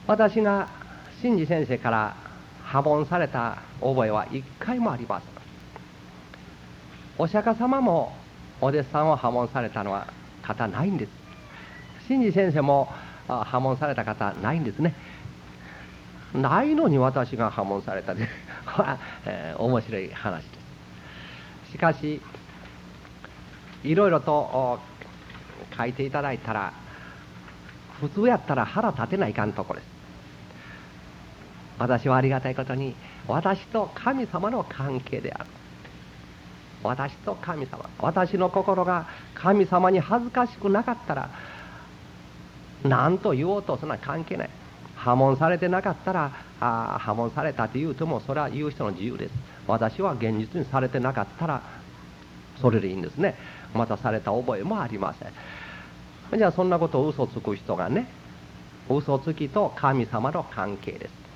私が真治先生から破門された覚えは一回もありません。お釈迦様もお弟子さんを破門されたのは方ないんです。真治先生も破門された方ないんですね。ないのに私が破門されたで面白い話です。しかしいろいろと書いていただいたら、普通やったら腹立てないかんところです。私はありがたいことに、私と神様の関係である。私と神様、私の心が神様に恥ずかしくなかったら、何と言おうとそんな関係ない。破門されてなかったら、破門されたと言うともそれは言う人の自由です。私は現実にされてなかったらそれでいいんですね。またされた覚えもありません。じゃあそんなことを嘘つく人がね、嘘つきと神様の関係です。